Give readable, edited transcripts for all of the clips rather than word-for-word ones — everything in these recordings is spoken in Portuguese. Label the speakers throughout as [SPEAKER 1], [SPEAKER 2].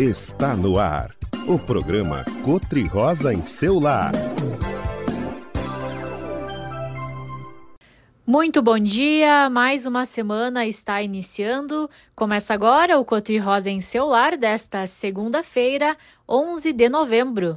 [SPEAKER 1] Está no ar, o programa Cotri-Rosa em seu lar.
[SPEAKER 2] Muito bom dia, mais uma semana está iniciando. Começa agora o Cotri-Rosa em seu lar desta segunda-feira, 11 de novembro.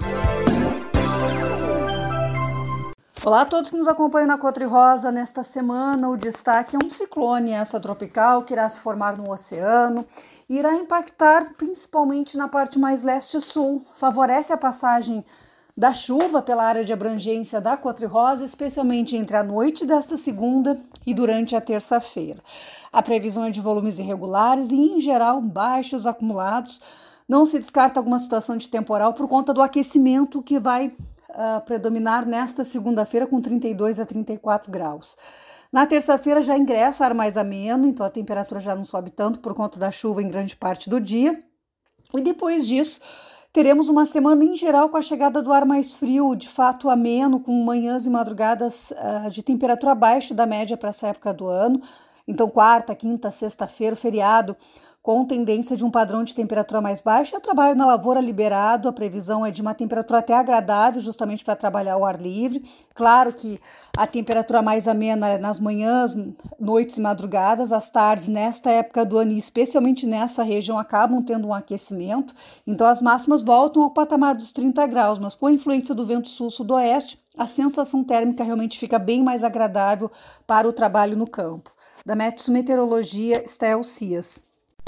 [SPEAKER 3] Olá a todos que nos acompanham na Cotri-Rosa. Nesta semana, o destaque é um ciclone tropical que irá se formar no oceano e irá impactar principalmente na parte mais leste-sul. Favorece a passagem da chuva pela área de abrangência da Cotri-Rosa, especialmente entre a noite desta segunda e durante a terça-feira. A previsão é de volumes irregulares e, em geral, baixos acumulados. Não se descarta alguma situação de temporal por conta do aquecimento que vai predominar nesta segunda-feira com 32 a 34 graus. Na terça-feira já ingressa ar mais ameno, então a temperatura já não sobe tanto por conta da chuva em grande parte do dia. E depois disso, teremos uma semana em geral com a chegada do ar mais frio, de fato ameno, com manhãs e madrugadas de temperatura abaixo da média para essa época do ano. Então quarta, quinta, sexta-feira, feriado, com tendência de um padrão de temperatura mais baixa. O trabalho na lavoura liberado, a previsão é de uma temperatura até agradável, justamente para trabalhar ao ar livre. Claro que a temperatura mais amena é nas manhãs, noites e madrugadas. As tardes, nesta época do ano, e especialmente nessa região, acabam tendo um aquecimento. Então as máximas voltam ao patamar dos 30 graus, mas com a influência do vento sul-sudoeste, a sensação térmica realmente fica bem mais agradável para o trabalho no campo. Da Metsu Meteorologia, Estel Cias.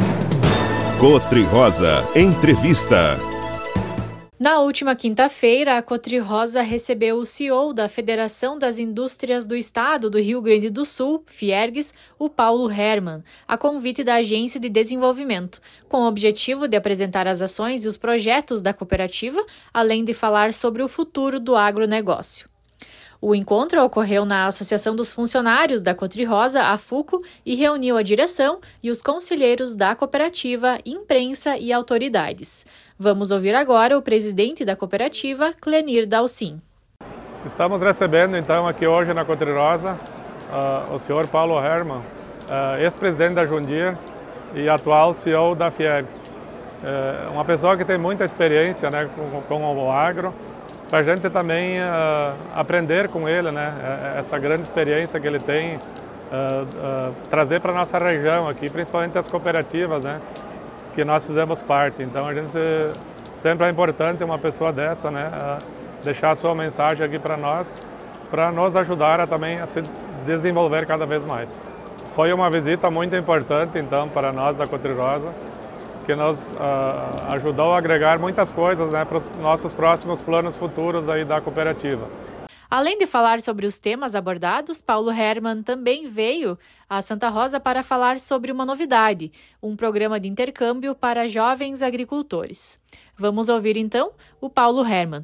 [SPEAKER 1] Cotri-Rosa Entrevista.
[SPEAKER 2] Na última quinta-feira, a Cotri-Rosa recebeu o CEO da Federação das Indústrias do Estado do Rio Grande do Sul, Fiergs, o Paulo Hermann, a convite da Agência de Desenvolvimento, com o objetivo de apresentar as ações e os projetos da cooperativa, além de falar sobre o futuro do agronegócio. O encontro ocorreu na Associação dos Funcionários da Cotri-Rosa, a FUCO, e reuniu a direção e os conselheiros da cooperativa, imprensa e autoridades. Vamos ouvir agora o presidente da cooperativa, Clenir Dalcin.
[SPEAKER 4] Estamos recebendo então aqui hoje na Cotri-Rosa o senhor Paulo Hermann, ex-presidente da John Deere e atual CEO da Fiergs. Uma pessoa que tem muita experiência, né, com o agro, para a gente também aprender com ele, né, essa grande experiência que ele tem, trazer para a nossa região aqui, principalmente as cooperativas, né, que nós fizemos parte. Então a gente sempre é importante uma pessoa dessa, né, deixar a sua mensagem aqui para nós, para nos ajudar também a se desenvolver cada vez mais. Foi uma visita muito importante então para nós da Cotri-Rosa, que nos ajudou a agregar muitas coisas, né, para os nossos próximos planos futuros aí da cooperativa.
[SPEAKER 2] Além de falar sobre os temas abordados, Paulo Hermann também veio a Santa Rosa para falar sobre uma novidade, um programa de intercâmbio para jovens agricultores. Vamos ouvir então o Paulo Hermann.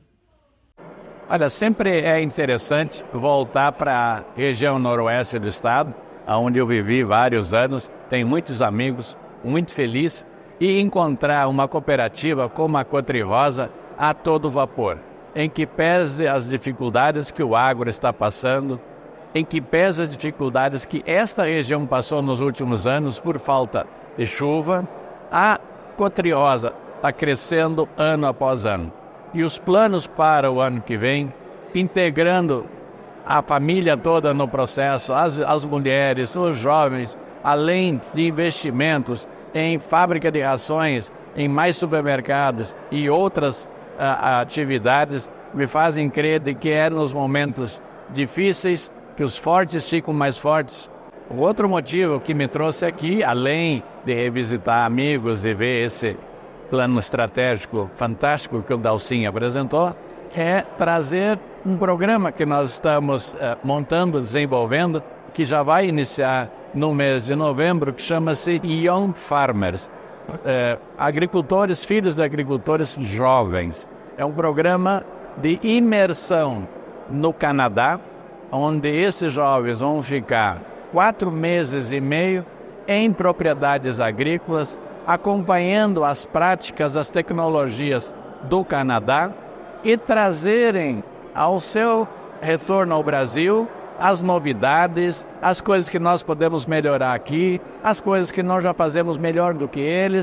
[SPEAKER 5] Olha, sempre é interessante voltar para a região noroeste do estado, onde eu vivi vários anos, tenho muitos amigos, muito feliz, e encontrar uma cooperativa como a Cotri-Rosa a todo vapor, em que pese as dificuldades que o agro está passando, em que pese as dificuldades que esta região passou nos últimos anos por falta de chuva, a Cotri-Rosa está crescendo ano após ano. E os planos para o ano que vem, integrando a família toda no processo, as mulheres, os jovens, além de investimentos em fábrica de rações, em mais supermercados e outras atividades, me fazem crer de que é nos momentos difíceis que os fortes ficam mais fortes. O outro motivo que me trouxe aqui, além de revisitar amigos e ver esse plano estratégico fantástico que o Dalcin apresentou, é trazer um programa que nós estamos montando, desenvolvendo, que já vai iniciar no mês de novembro, que chama-se Young Farmers, agricultores, filhos de agricultores jovens. É um programa de imersão no Canadá, onde esses jovens vão ficar 4 meses e meio em propriedades agrícolas, acompanhando as práticas, as tecnologias do Canadá e trazerem ao seu retorno ao Brasil as novidades, as coisas que nós podemos melhorar aqui, as coisas que nós já fazemos melhor do que eles,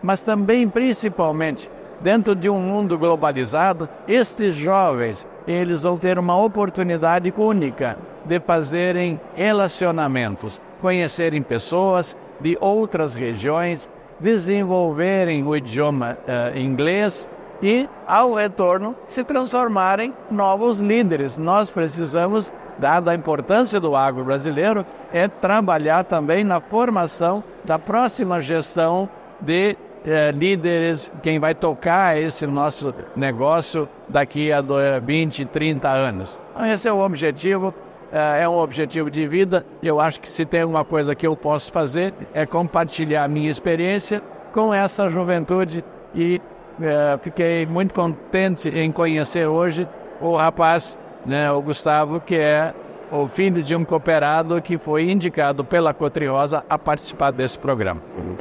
[SPEAKER 5] mas também, principalmente, dentro de um mundo globalizado, estes jovens, eles vão ter uma oportunidade única de fazerem relacionamentos, conhecerem pessoas de outras regiões, desenvolverem o idioma inglês e, ao retorno, se transformarem em novos líderes. Nós precisamos, dada a importância do agro brasileiro, trabalhar também na formação da próxima gestão de líderes, quem vai tocar esse nosso negócio daqui a 20, 30 anos. Então, esse é o objetivo, é um objetivo de vida. Eu acho que se tem uma coisa que eu posso fazer é compartilhar a minha experiência com essa juventude e fiquei muito contente em conhecer hoje o rapaz, o Gustavo, que é o filho de um cooperado que foi indicado pela Cotrirosa a participar desse programa.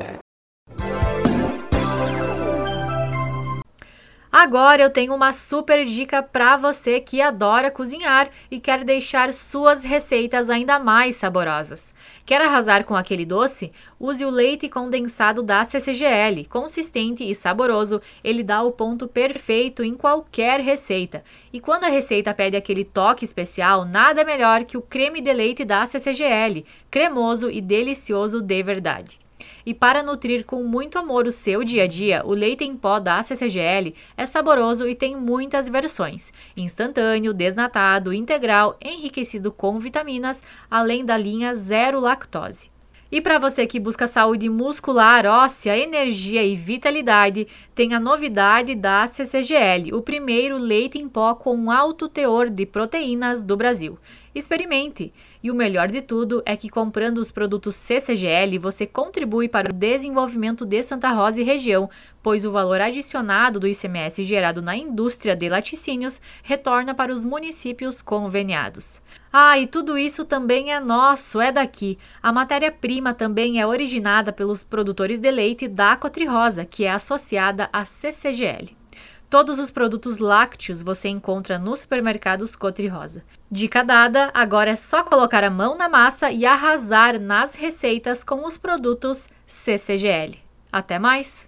[SPEAKER 2] Agora eu tenho uma super dica para você que adora cozinhar e quer deixar suas receitas ainda mais saborosas. Quer arrasar com aquele doce? Use o leite condensado da CCGL. Consistente e saboroso, ele dá o ponto perfeito em qualquer receita. E quando a receita pede aquele toque especial, nada melhor que o creme de leite da CCGL, cremoso e delicioso de verdade. E para nutrir com muito amor o seu dia a dia, o leite em pó da CCGL é saboroso e tem muitas versões: instantâneo, desnatado, integral, enriquecido com vitaminas, além da linha zero lactose. E para você que busca saúde muscular, óssea, energia e vitalidade, tem a novidade da CCGL, o primeiro leite em pó com alto teor de proteínas do Brasil. Experimente! E o melhor de tudo é que comprando os produtos CCGL, você contribui para o desenvolvimento de Santa Rosa e região, pois o valor adicionado do ICMS gerado na indústria de laticínios retorna para os municípios conveniados. E tudo isso também é nosso, é daqui. A matéria-prima também é originada pelos produtores de leite da Cotrirosa, que é associada à CCGL. Todos os produtos lácteos você encontra nos supermercados Cotrirosa. Dica dada, agora é só colocar a mão na massa e arrasar nas receitas com os produtos CCGL. Até mais!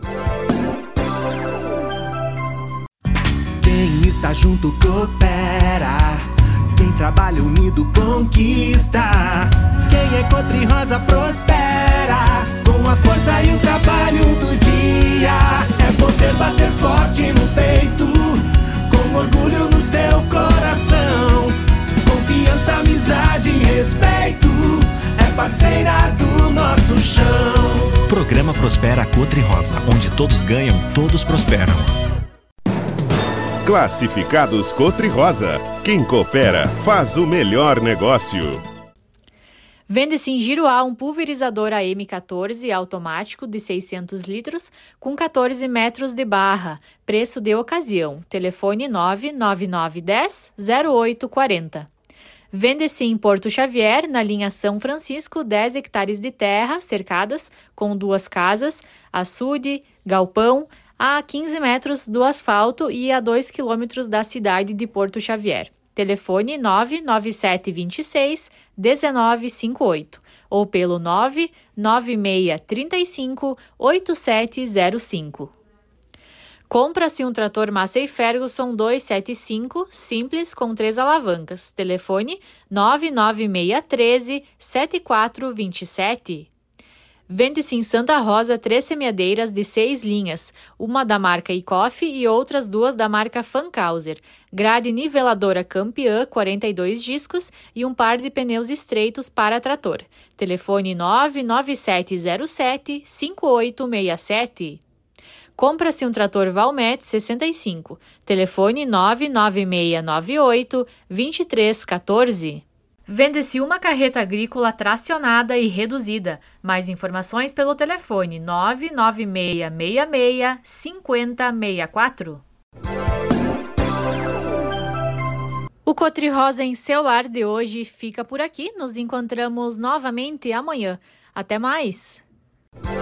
[SPEAKER 6] Quem está junto coopera, quem trabalha unido conquista. Quem é Cotrirosa prospera, com a força e o trabalho do dia. É poder bater forte no peito, com orgulho no seu coração. Confiança, amizade e respeito, é parceira do nosso chão.
[SPEAKER 7] Programa Prospera Cotrirosa, onde todos ganham, todos prosperam.
[SPEAKER 1] Classificados Cotrirosa. Quem coopera faz o melhor negócio.
[SPEAKER 2] Vende-se em Giruá um pulverizador AM14 automático de 600 litros com 14 metros de barra, preço de ocasião, telefone 99910-0840. Vende-se em Porto Xavier, na linha São Francisco, 10 hectares de terra cercadas com 2 casas, açude, galpão, a 15 metros do asfalto e a 2 quilômetros da cidade de Porto Xavier. Telefone 99726-1958 ou pelo 99635-8705. Compra-se um trator Massey Ferguson 275, simples, com 3 alavancas. Telefone 99613-7427. Vende-se em Santa Rosa 3 semeadeiras de 6 linhas, uma da marca Icoff e outras 2 da marca Fankhauser, grade niveladora Campiã 42 discos e um par de pneus estreitos para trator. Telefone 99707-5867. Compra-se um trator Valmet 65, telefone 99698-2314. Vende-se uma carreta agrícola tracionada e reduzida. Mais informações pelo telefone 99666-5064. O Cotrirosa em seu lar de hoje fica por aqui. Nos encontramos novamente amanhã. Até mais!